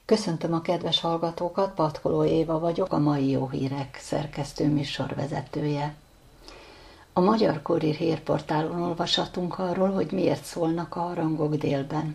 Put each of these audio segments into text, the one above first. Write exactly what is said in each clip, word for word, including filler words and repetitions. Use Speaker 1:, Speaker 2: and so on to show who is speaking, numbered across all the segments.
Speaker 1: Köszöntöm a kedves hallgatókat, Patkoló Éva vagyok, a Mai Jó Hírek szerkesztő műsorvezetője. A Magyar Kurír hírportálon olvashatunk arról, hogy miért szólnak a harangok délben.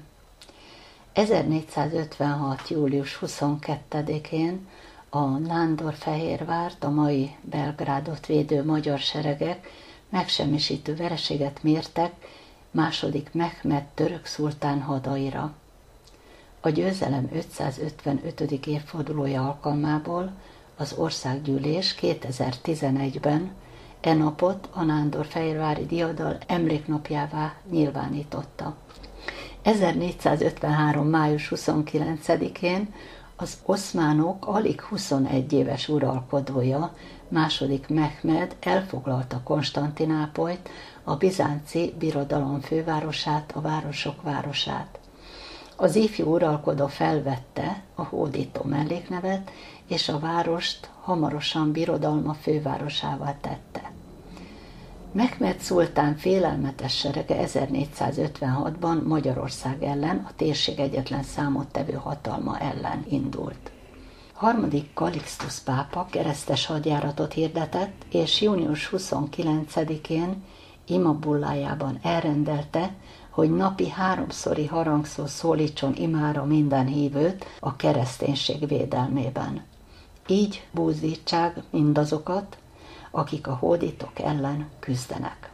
Speaker 1: ezernégyszázötvenhat. július huszonkettedikén a Nándorfehérvárt, a mai Belgrádot védő magyar seregek megsemmisítő vereséget mértek második Mehmed török szultán hadaira. A győzelem ötszázötvenötödik évfordulója alkalmából az országgyűlés kétezer-tizenegyben e napot a nándorfehérvári diadal emléknapjává nyilvánította. ezernégyszázötvenhárom. május huszonkilencedikén az oszmánok alig huszonegy éves uralkodója, második Mehmed elfoglalta Konstantinápolyt, a bizánci birodalom fővárosát, a városok városát. Az ifjú uralkodó felvette a hódító melléknevet, és a várost hamarosan birodalma fővárosává tette. Mehmed szultán félelmetes serege ezernégyszázötvenhatban Magyarország ellen, a térség egyetlen számottevő hatalma ellen indult. Harmadik Kalixtusz pápa keresztes hadjáratot hirdetett, és június huszonkilencedikén imabullájában elrendelte, hogy napi háromszori harangszó szólítson imára minden hívőt a kereszténység védelmében. Így búzítsák mindazokat, akik a hódítók ellen küzdenek.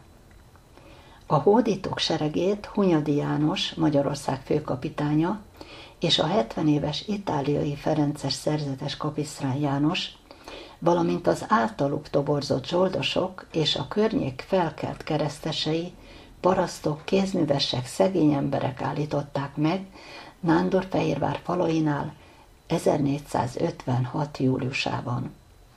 Speaker 1: A hódítók seregét Hunyadi János, Magyarország főkapitánya, és a hetven éves itáliai ferences szerzetes Kapisztrán János, valamint az általuk toborzott zsoldosok és a környék felkelt keresztesei, parasztok, kézművesek, szegény emberek állították meg Nándorfehérvár falainál ezernégyszázötvenhat. júliusában.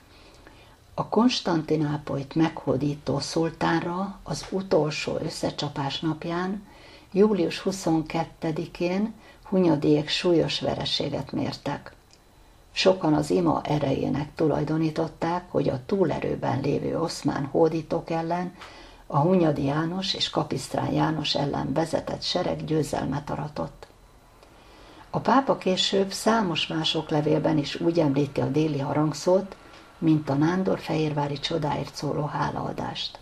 Speaker 1: A Konstantinápolyt meghódító szultánra az utolsó összecsapás napján, július huszonkettedikén Hunyadiék súlyos vereséget mértek. Sokan az ima erejének tulajdonították, hogy a túlerőben lévő oszmán hódítók ellen a Hunyadi János és Kapisztrán János ellen vezetett sereg győzelmet aratott. A pápa később számos más oklevélben is úgy említi a déli harangszót, mint a nándorfehérvári csodáért szóló hálaadást.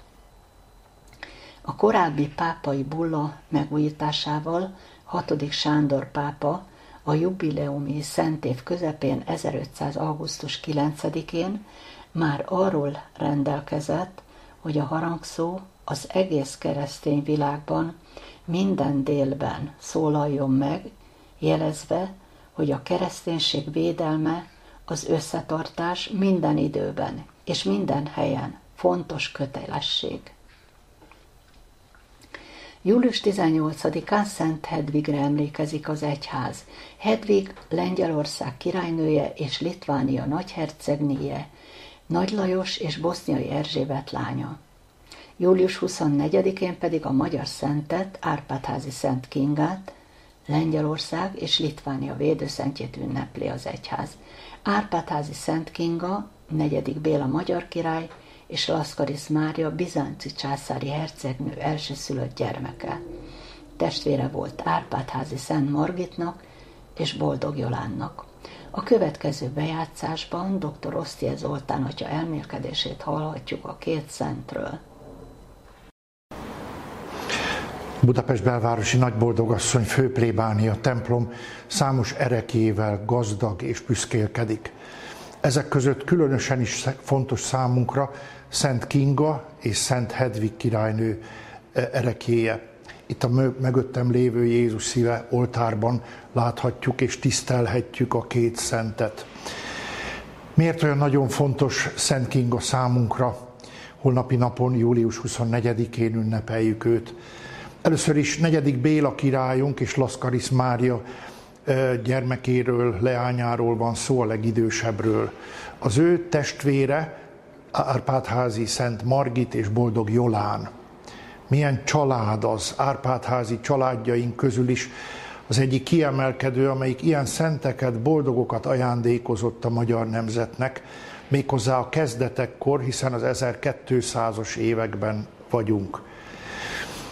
Speaker 1: A korábbi pápai bulla megújításával hatodik Sándor pápa a jubileumi szentév közepén ezerötszáz. augusztus kilencedikén már arról rendelkezett, hogy a harangszó az egész keresztény világban minden délben szólaljon meg, jelezve, hogy a kereszténység védelme, az összetartás minden időben és minden helyen fontos kötelesség. július tizennyolcadikán Szent Hedvigre emlékezik az egyház. Hedvig Lengyelország királynője és Litvánia nagyhercegnéje, Nagy Lajos és Boszniai Erzsébet lánya. július huszonnegyedikén pedig a magyar szentet, Árpád-házi Szent Kingát, Lengyelország és Litvánia védőszentjét ünnepli az egyház. Árpád-házi Szent Kinga, negyedik Béla magyar király és Laszkarisz Mária bizánci császári hercegnő elsőszülött gyermeke. Testvére volt Árpád-házi Szent Margitnak és Boldog Jolánnak. A következő bejátszásban dr. Osztye Zoltán atya elmélkedését hallhatjuk a két szentről.
Speaker 2: Budapest belvárosi Nagyboldogasszony főplébánia templom számos ereklyével gazdag és büszkélkedik. Ezek között különösen is fontos számunkra Szent Kinga és Szent Hedvig királynő ereklyéje. Itt a mögöttem lévő Jézus szíve oltárban láthatjuk és tisztelhetjük a két szentet. Miért olyan nagyon fontos Szent Kinga számunkra? Holnapi napon, július huszonnegyedikén ünnepeljük őt. Először is negyedik Béla királyunk és Laszkarisz Mária gyermekéről, leányáról van szó, a legidősebbről. Az ő testvére Árpád-házi Szent Margit és Boldog Jolán. Milyen család az, Árpád-házi családjaink közül is az egyik kiemelkedő, amelyik ilyen szenteket, boldogokat ajándékozott a magyar nemzetnek, méghozzá a kezdetekkor, hiszen az ezerkétszázas években vagyunk.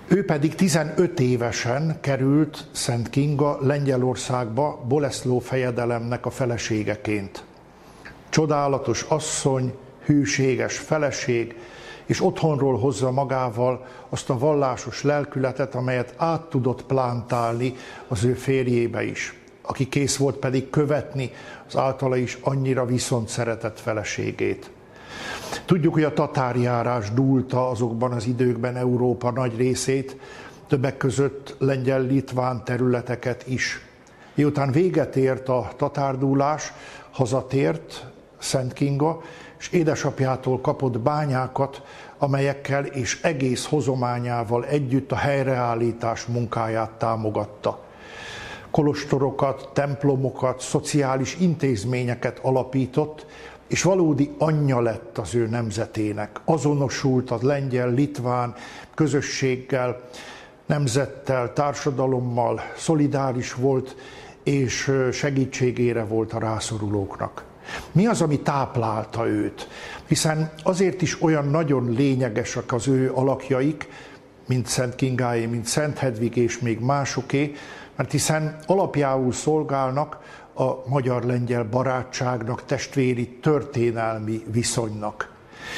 Speaker 2: Ő pedig tizenöt évesen került Szent Kinga Lengyelországba Boleslao fejedelemnek a feleségeként. Csodálatos asszony, hűséges feleség, és otthonról hozza magával azt a vallásos lelkületet, amelyet át tudott plántálni az ő férjébe is, aki kész volt pedig követni az általa is annyira viszont szeretett feleségét. Tudjuk, hogy a tatárjárás dúlta azokban az időkben Európa nagy részét, többek között lengyel-litván területeket is. Miután véget ért a tatárdúlás, hazatért Szent Kinga, és édesapjától kapott bányákat, amelyekkel és egész hozományával együtt a helyreállítás munkáját támogatta. Kolostorokat, templomokat, szociális intézményeket alapított, és valódi anyja lett az ő nemzetének. Azonosult a lengyel-litván közösséggel, nemzettel, társadalommal, szolidáris volt, és segítségére volt a rászorulóknak. Mi az, ami táplálta őt? Hiszen azért is olyan nagyon lényegesek az ő alakjaik, mint Szent Kingáé, mint Szent Hedvig és még másoké, mert hiszen alapjául szolgálnak a magyar-lengyel barátságnak, testvéri történelmi viszonynak.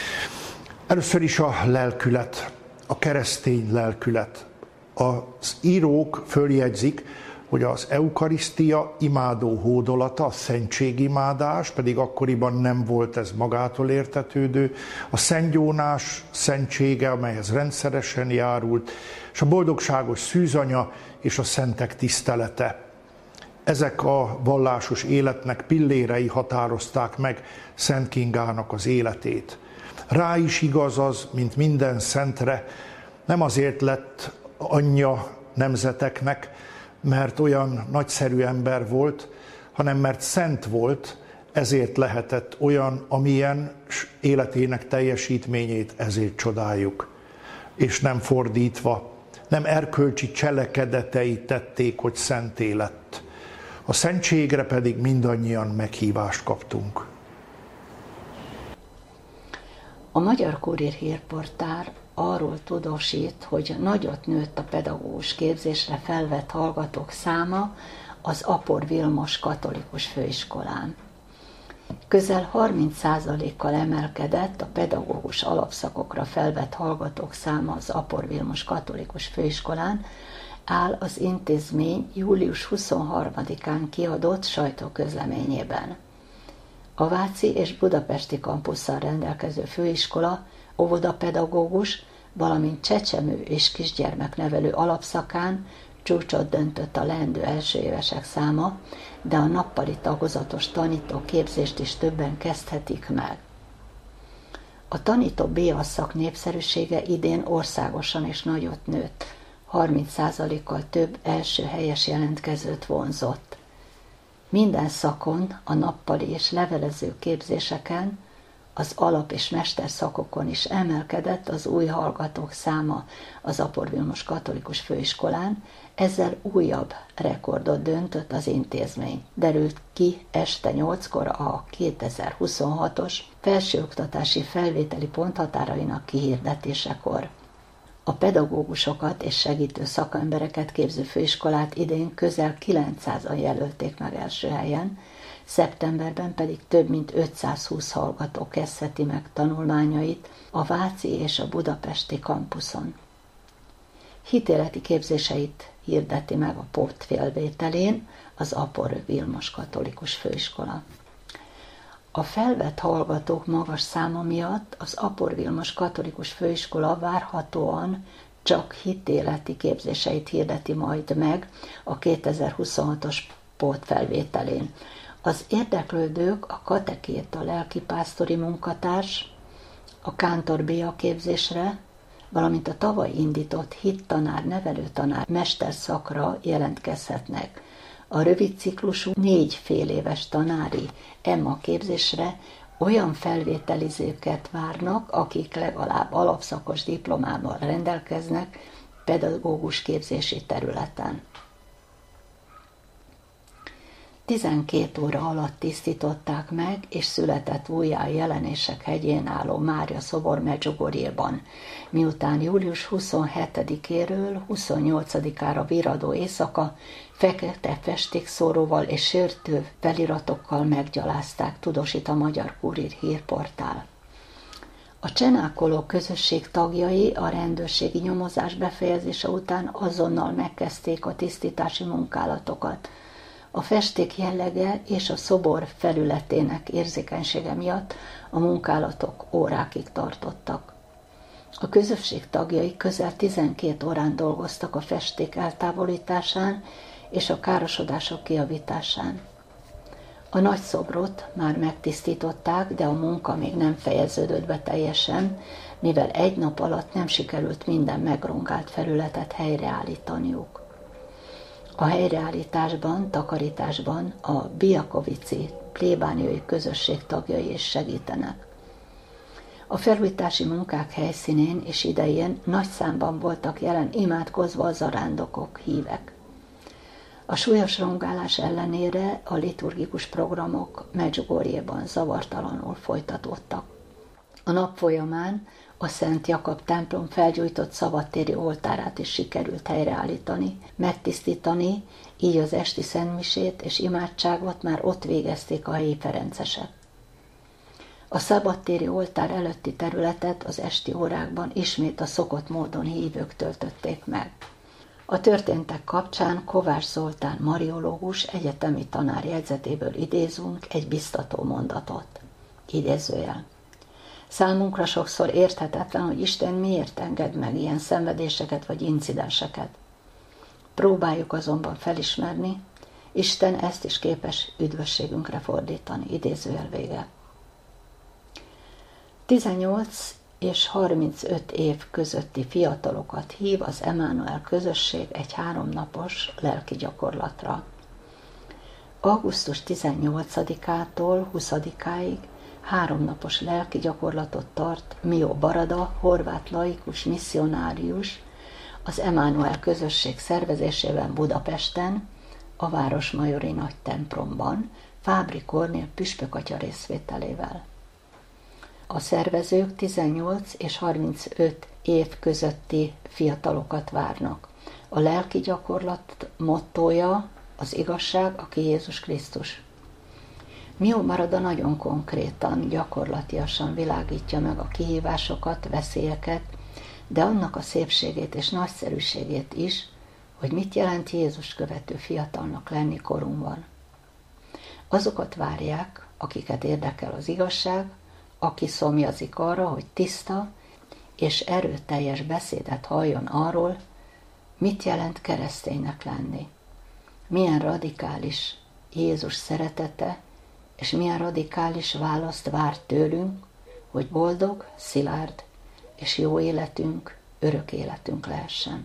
Speaker 2: Először is a lelkület, a keresztény lelkület. Az írók följegyzik, hogy az eukarisztia imádó hódolata, a szentségimádás, pedig akkoriban nem volt ez magától értetődő, a szentgyónás szentsége, amelyhez rendszeresen járult, és a boldogságos szűzanya és a szentek tisztelete. Ezek a vallásos életnek pillérei határozták meg Szent Kingának az életét. Rá is igaz az, mint minden szentre, nem azért lett anyja nemzeteknek, mert olyan nagyszerű ember volt, hanem mert szent volt, ezért lehetett olyan, amilyen életének teljesítményét ezért csodáljuk. És nem fordítva, nem erkölcsi cselekedetei tették, hogy szenté lett. A szentségre pedig mindannyian meghívást kaptunk.
Speaker 1: A Magyar Kurír hírportál arról tudósít, hogy nagyot nőtt a pedagógus képzésre felvett hallgatók száma az Apor Vilmos Katolikus Főiskolán. Közel harminc százalékkal emelkedett a pedagógus alapszakokra felvett hallgatók száma az Apor Vilmos Katolikus Főiskolán, áll az intézmény július huszonharmadikán kiadott sajtóközleményében. A váci és budapesti kampusszal rendelkező főiskola óvodapedagógus, valamint csecsemő és kisgyermeknevelő alapszakán csúcsot döntött a leendő elsőévesek száma, de a nappali tagozatos tanító képzést is többen kezdhetik meg. A tanító bé alszak népszerűsége idén országosan is nagyot nőtt, harminc százalékkal több első helyes jelentkezőt vonzott. Minden szakon, a nappali és levelező képzéseken, az alap- és mesterszakokon is emelkedett az új hallgatók száma az Apor Vilmos Katolikus Főiskolán, ezzel újabb rekordot döntött az intézmény. Derült ki este nyolckor a kétezer-huszonhatos felsőoktatási felvételi ponthatárainak kihirdetésekor. A pedagógusokat és segítő szakembereket képző főiskolát idén közel kilencszázan jelölték meg első helyen, szeptemberben pedig több mint ötszázhúsz hallgató kezdheti meg tanulmányait a váci és a budapesti kampuszon. Hitéleti képzéseit hirdeti meg a pótfelvételén az Apor Vilmos Katolikus Főiskola. A felvett hallgatók magas száma miatt az Apor Vilmos Katolikus Főiskola várhatóan csak hitéleti képzéseit hirdeti majd meg a kétezer-huszonhatos pótfelvételén. Az érdeklődők a katekéta lelkipásztori munkatárs, a kántor béa képzésre, valamint a tavaly indított hittanár, nevelőtanár mesterszakra jelentkezhetnek. A rövid ciklusú négy fél éves tanári Emma képzésre olyan felvételizőket várnak, akik legalább alapszakos diplomával rendelkeznek pedagógus képzési területen. tizenkét óra alatt tisztították meg, és született újjá a Jelenések hegyén álló Mária szobor Medjugorjéban, miután július huszonhetedikéről huszonnyolcadikára virradó éjszaka fekete festékszóróval és sértő feliratokkal meggyalázták, tudósít a Magyar Kurír hírportál. A csenákoló közösség tagjai a rendőrségi nyomozás befejezése után azonnal megkezdték a tisztítási munkálatokat. A festék jellege és a szobor felületének érzékenysége miatt a munkálatok órákig tartottak. A közösség tagjai közel tizenkét órán dolgoztak a festék eltávolításán és a károsodások kijavításán. A nagy szobrot már megtisztították, de a munka még nem fejeződött be teljesen, mivel egy nap alatt nem sikerült minden megrongált felületet helyreállítaniuk. A helyreállításban, takarításban a biakovici plébániai közösség tagjai is segítenek. A felújítási munkák helyszínén és idején nagy számban voltak jelen imádkozva a zarándokok, hívek. A súlyos rongálás ellenére a liturgikus programok Medjugorjéban zavartalanul folytatódtak. A nap folyamán a Szent Jakab templom felgyújtott szabadtéri oltárát is sikerült helyreállítani, megtisztítani, így az esti szentmisét és imádságot már ott végezték a helyi ferencesek. A szabadtéri oltár előtti területet az esti órákban ismét a szokott módon hívők töltötték meg. A történtek kapcsán Kovács Zoltán mariológus egyetemi tanár jegyzetéből idézünk egy biztató mondatot. Idézőjel. Számunkra sokszor érthetetlen, hogy Isten miért enged meg ilyen szenvedéseket vagy incidenseket. Próbáljuk azonban felismerni, Isten ezt is képes üdvösségünkre fordítani. Idézőjel vége. tizennyolc és harmincöt év közötti fiatalokat hív az Emmanuel közösség egy háromnapos lelki gyakorlatra. augusztus tizennyolcadikától huszadikáig háromnapos lelki gyakorlatot tart Mio Barada, horvát laikus misszionárius, az Emmanuel közösség szervezésében Budapesten, a Városmajori nagy templomban, Fábri Kornél püspökatya részvételével. A szervezők tizennyolc és harmincöt év közötti fiatalokat várnak. A lelki gyakorlat mottója az igazság, aki Jézus Krisztus. Mio Barada nagyon konkrétan, gyakorlatiasan világítja meg a kihívásokat, veszélyeket, de annak a szépségét és nagyszerűségét is, hogy mit jelent Jézus követő fiatalnak lenni korunkban. Azokat várják, akiket érdekel az igazság, aki szomjazik arra, hogy tiszta és erőteljes beszédet halljon arról, mit jelent kereszténynek lenni, milyen radikális Jézus szeretete, és milyen radikális választ vár tőlünk, hogy boldog, szilárd és jó életünk, örök életünk lehessen.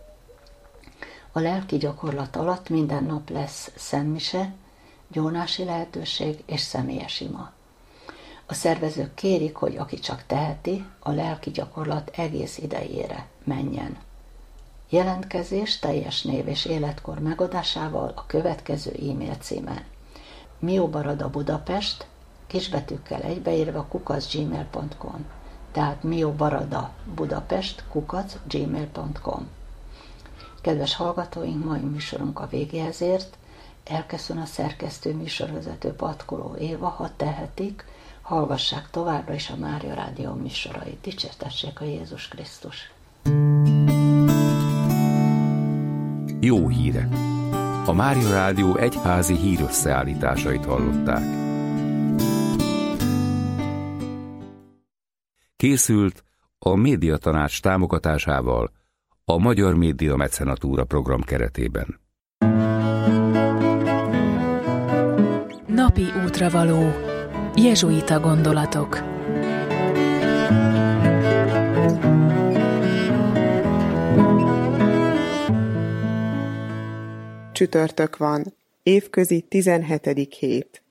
Speaker 1: A lelki gyakorlat alatt minden nap lesz szentmise, gyónási lehetőség és személyes ima. A szervezők kérik, hogy aki csak teheti, a lelki gyakorlat egész idejére menjen. Jelentkezés teljes név és életkor megadásával a következő e-mail címen. Mio Barada Budapest, kisbetűkkel egybeírva kukac gmail pont com. Tehát Mio Barada Budapest kukac gmail pont com. Kedves hallgatóink, mai műsorunk a végéhez ért. Elköszön a szerkesztő műsorvezető Patkoló Éva, ha tehetik, hallgassák továbbra is a Mária Rádió műsorait. Dicsértessék a Jézus Krisztus!
Speaker 3: Jó hírek! A Mária Rádió egyházi hírösszeállításait hallották. Készült a Médiatanács támogatásával a Magyar Média Mecenatúra program keretében.
Speaker 4: Napi útravaló. Jezsuita gondolatok.
Speaker 5: Csütörtök van, évközi tizenhetedik hét.